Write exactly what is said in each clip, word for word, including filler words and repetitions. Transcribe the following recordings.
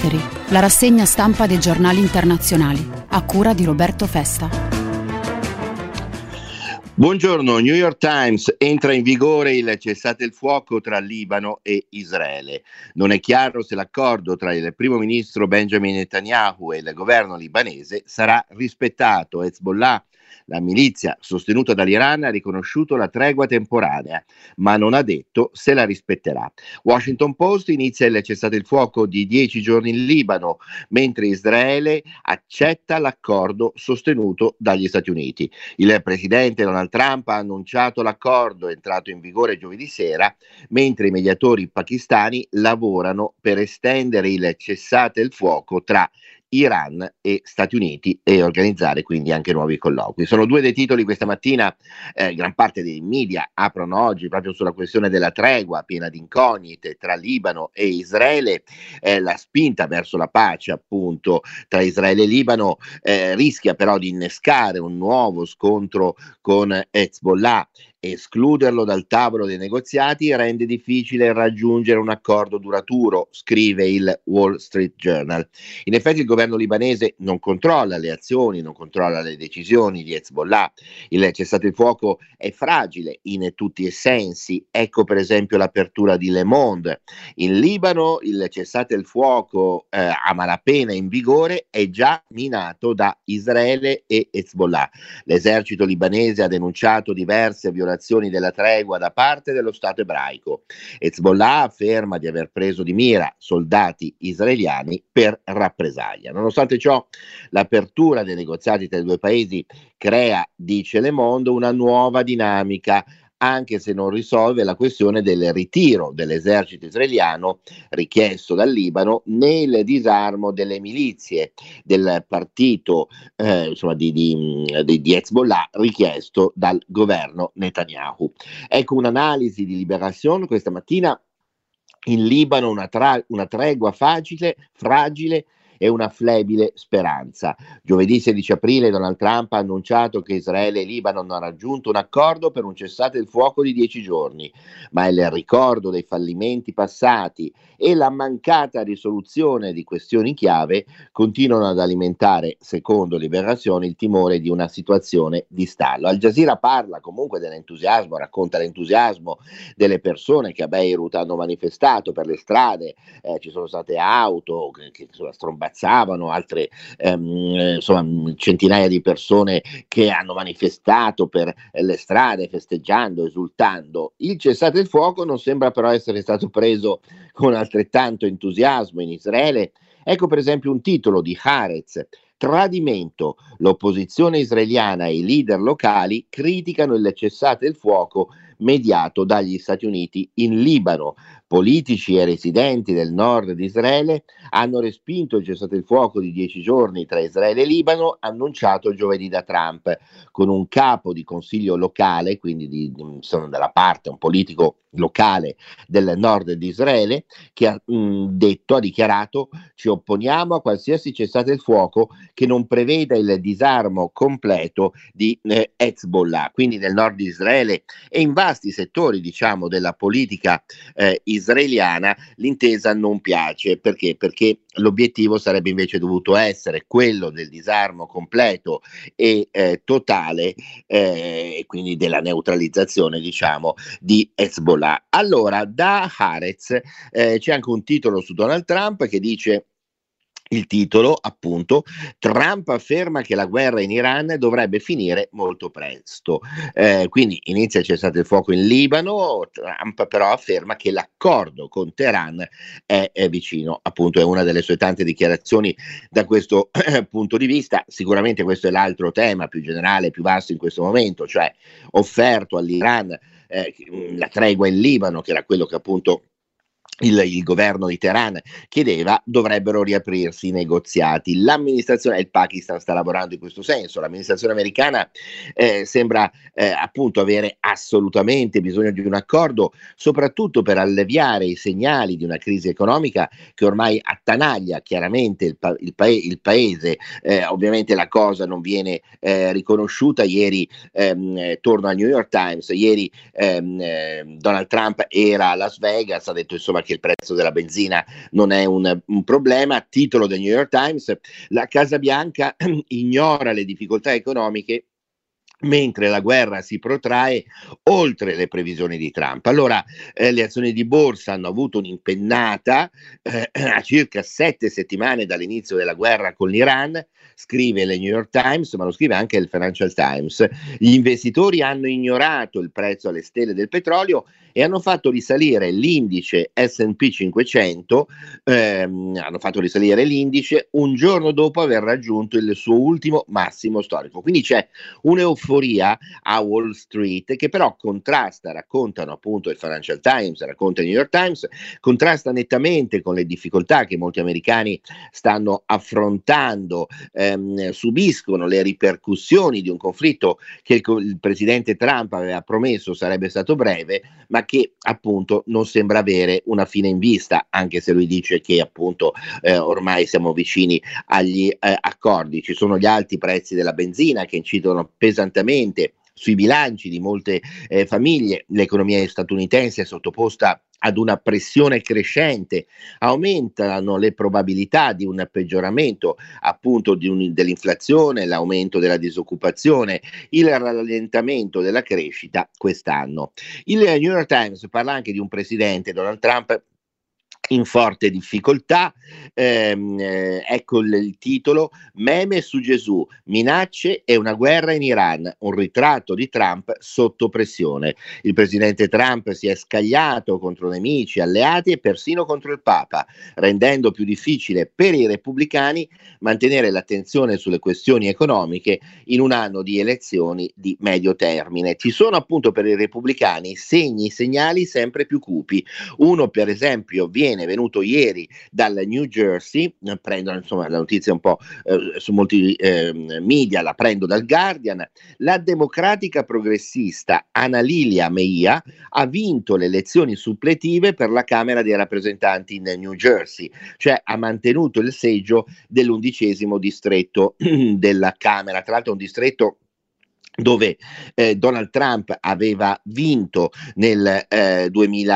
Esteri, la rassegna stampa dei giornali internazionali, a cura di Roberto Festa. Buongiorno. New York Times: entra in vigore il cessate il fuoco tra Libano e Israele. Non è chiaro se l'accordo tra il primo ministro Benjamin Netanyahu e il governo libanese sarà rispettato. Hezbollah, la milizia sostenuta dall'Iran, ha riconosciuto la tregua temporanea, ma non ha detto se la rispetterà. Washington Post: inizia il cessate il fuoco di dieci giorni in Libano, mentre Israele accetta l'accordo sostenuto dagli Stati Uniti. Il presidente Donald Trump ha annunciato l'accordo entrato in vigore giovedì sera, mentre i mediatori pakistani lavorano per estendere il cessate il fuoco tra Iran e Stati Uniti e organizzare quindi anche nuovi colloqui. Sono due dei titoli questa mattina. Eh, gran parte dei media aprono oggi proprio sulla questione della tregua piena di incognite tra Libano e Israele. Eh, la spinta verso la pace appunto tra Israele e Libano eh, rischia però di innescare un nuovo scontro con Hezbollah. Escluderlo dal tavolo dei negoziati rende difficile raggiungere un accordo duraturo, scrive il Wall Street Journal. In effetti il governo libanese non controlla le azioni, non controlla le decisioni di Hezbollah. Il cessate il fuoco è fragile in tutti i sensi. Ecco per esempio l'apertura di Le Monde. In Libano il cessate il fuoco eh, a malapena in vigore è già minato da Israele e Hezbollah. L'esercito libanese ha denunciato diverse violazioni della tregua da parte dello Stato ebraico. Hezbollah afferma di aver preso di mira soldati israeliani per rappresaglia. Nonostante ciò, l'apertura dei negoziati tra i due paesi crea, dice Le Monde, una nuova dinamica, anche se non risolve la questione del ritiro dell'esercito israeliano richiesto dal Libano nel disarmo delle milizie del partito eh, insomma di, di, di, di Hezbollah richiesto dal governo Netanyahu. Ecco un'analisi di Libération questa mattina. In Libano una, tra- una tregua facile, fragile e una flebile speranza. Giovedì sedici aprile Donald Trump ha annunciato che Israele e Libano hanno raggiunto un accordo per un cessate il fuoco di dieci giorni, ma il ricordo dei fallimenti passati e la mancata risoluzione di questioni chiave continuano ad alimentare, secondo Liberazione, il timore di una situazione di stallo. Al Jazeera parla comunque dell'entusiasmo, racconta l'entusiasmo delle persone che a Beirut hanno manifestato per le strade, eh, ci sono state auto che, che insomma, strombazzavano, altre ehm, insomma centinaia di persone che hanno manifestato per le strade festeggiando, esultando. Il cessate il fuoco non sembra però essere stato preso con altrettanto entusiasmo in Israele. Ecco per esempio un titolo di Haaretz: tradimento, l'opposizione israeliana e i leader locali criticano il cessate il fuoco mediato dagli Stati Uniti in Libano. Politici e residenti del nord di Israele hanno respinto il cessate il fuoco di dieci giorni tra Israele e Libano, annunciato giovedì da Trump, con un capo di consiglio locale, quindi di, sono dalla parte, un politico locale del nord di Israele, che ha mh, detto, ha dichiarato: ci opponiamo a qualsiasi cessate il fuoco che non preveda il disarmo completo di eh, Hezbollah, quindi nel nord di Israele e in vasti settori, diciamo, della politica eh, israeliana. L'intesa non piace perché? Perché l'obiettivo sarebbe invece dovuto essere quello del disarmo completo e eh, totale eh, e quindi della neutralizzazione, diciamo, di Hezbollah. Allora, da Haaretz eh, c'è anche un titolo su Donald Trump che dice: il titolo, appunto, Trump afferma che la guerra in Iran dovrebbe finire molto presto. Eh, quindi inizia il cessate il fuoco in Libano. Trump però afferma che l'accordo con Teheran è, è vicino. Appunto, è una delle sue tante dichiarazioni da questo eh, punto di vista. Sicuramente questo è l'altro tema più generale, più vasto in questo momento, cioè offerto all'Iran eh, la tregua in Libano, che era quello che appunto Il, il governo di Teheran chiedeva. Dovrebbero riaprirsi i negoziati. L'amministrazione, il Pakistan sta lavorando in questo senso. L'amministrazione americana eh, sembra eh, appunto avere assolutamente bisogno di un accordo, soprattutto per alleviare i segnali di una crisi economica che ormai attanaglia chiaramente il, pa- il, pa- il paese. Eh, ovviamente la cosa non viene eh, riconosciuta. Ieri, ehm, eh, torno al New York Times, ieri ehm, eh, Donald Trump era a Las Vegas, ha detto insomma insomma, che il prezzo della benzina non è un, un problema. Titolo del New York Times: la Casa Bianca ignora le difficoltà economiche mentre la guerra si protrae oltre le previsioni di Trump. Allora, eh, le azioni di borsa hanno avuto un'impennata eh, a circa sette settimane dall'inizio della guerra con l'Iran, scrive il New York Times, ma lo scrive anche il Financial Times. Gli investitori hanno ignorato il prezzo alle stelle del petrolio e hanno fatto risalire l'indice S and P cinquecento, ehm, hanno fatto risalire l'indice un giorno dopo aver raggiunto il suo ultimo massimo storico. Quindi c'è un'euforia a Wall Street che però contrasta, raccontano appunto il Financial Times, racconta il New York Times, contrasta nettamente con le difficoltà che molti americani stanno affrontando, ehm, subiscono le ripercussioni di un conflitto che il, il presidente Trump aveva promesso sarebbe stato breve, ma che appunto non sembra avere una fine in vista, anche se lui dice che appunto eh, ormai siamo vicini agli eh, accordi. Ci sono gli alti prezzi della benzina che incidono pesantemente sui bilanci di molte eh, famiglie. L'economia statunitense è sottoposta ad una pressione crescente, aumentano le probabilità di un peggioramento appunto di un, dell'inflazione, l'aumento della disoccupazione, il rallentamento della crescita quest'anno. Il New York Times parla anche di un presidente, Donald Trump, in forte difficoltà. Ehm, eh, ecco il, il titolo: meme su Gesù, minacce e una guerra in Iran, un ritratto di Trump sotto pressione. Il presidente Trump si è scagliato contro nemici, alleati e persino contro il Papa, rendendo più difficile per i repubblicani mantenere l'attenzione sulle questioni economiche in un anno di elezioni di medio termine. Ci sono appunto per i repubblicani segni, segnali sempre più cupi. Uno, per esempio, viene venuto ieri dal New Jersey, prendo insomma la notizia un po' eh, su molti eh, media, la prendo dal Guardian. La democratica progressista Anna-Lilia Mejia ha vinto le elezioni suppletive per la Camera dei rappresentanti in New Jersey, cioè ha mantenuto il seggio dell'undicesimo distretto della Camera, tra l'altro un distretto dove eh, Donald Trump aveva vinto nel eh,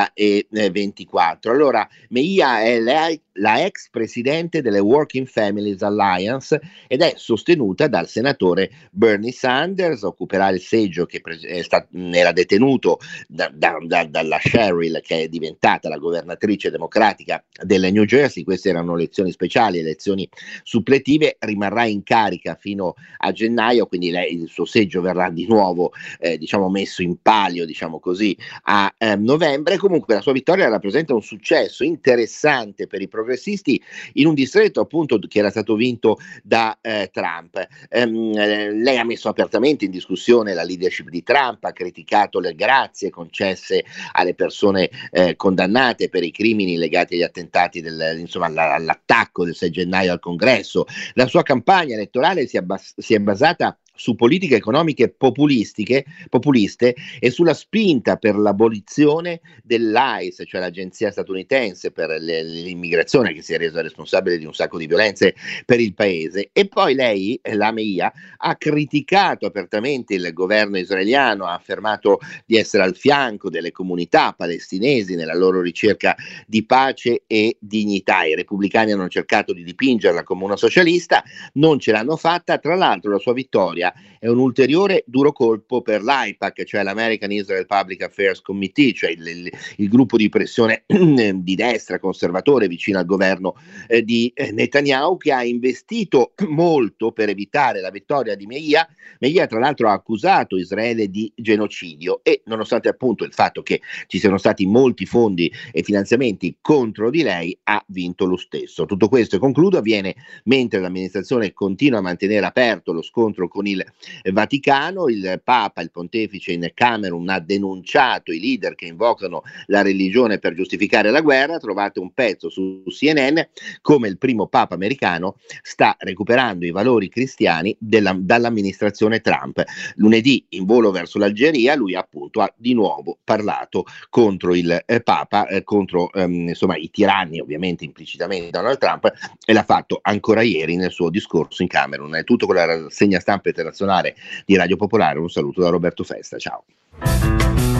duemilaventiquattro. Allora, Mejia è la, la ex presidente delle Working Families Alliance ed è sostenuta dal senatore Bernie Sanders. Occuperà il seggio che pre- è stat- era detenuto da, da, da, dalla Sherrill, che è diventata la governatrice democratica del New Jersey. Queste erano elezioni speciali, elezioni suppletive. Rimarrà in carica fino a gennaio, quindi lei, il suo seggio verrà di nuovo eh, diciamo messo in palio, diciamo così, a eh, novembre. Comunque la sua vittoria rappresenta un successo interessante per i progressisti in un distretto appunto che era stato vinto da eh, Trump. Ehm, eh, lei ha messo apertamente in discussione la leadership di Trump, ha criticato le grazie concesse alle persone eh, condannate per i crimini legati agli attentati del, insomma all'attacco del sei gennaio al Congresso. La sua campagna elettorale si è, abbas- si è basata su politiche economiche populistiche, populiste e sulla spinta per l'abolizione dell'I C E, cioè l'agenzia statunitense per le, l'immigrazione, che si è resa responsabile di un sacco di violenze per il paese. E poi lei, la Mejia, ha criticato apertamente il governo israeliano, ha affermato di essere al fianco delle comunità palestinesi nella loro ricerca di pace e dignità. I repubblicani hanno cercato di dipingerla come una socialista, non ce l'hanno fatta. Tra l'altro la sua vittoria è un ulteriore duro colpo per l'A I P A C, cioè l'American Israel Public Affairs Committee, cioè il, il, il gruppo di pressione di destra conservatore vicino al governo eh, di eh, Netanyahu, che ha investito molto per evitare la vittoria di Mejia. Mejia tra l'altro ha accusato Israele di genocidio e, nonostante appunto il fatto che ci siano stati molti fondi e finanziamenti contro di lei, ha vinto lo stesso. Tutto questo, e concludo, avviene mentre l'amministrazione continua a mantenere aperto lo scontro con il Vaticano. Il Papa, il pontefice in Camerun, ha denunciato i leader che invocano la religione per giustificare la guerra. Trovate un pezzo su C N N come il primo Papa americano sta recuperando i valori cristiani della, dall'amministrazione Trump. Lunedì, in volo verso l'Algeria, lui appunto ha di nuovo parlato contro il eh, Papa, eh, contro ehm, insomma i tiranni, ovviamente implicitamente Donald Trump, e l'ha fatto ancora ieri nel suo discorso in Camerun. È tutto con la rassegna stampa internazionale di Radio Popolare. Un saluto da Roberto Festa, ciao.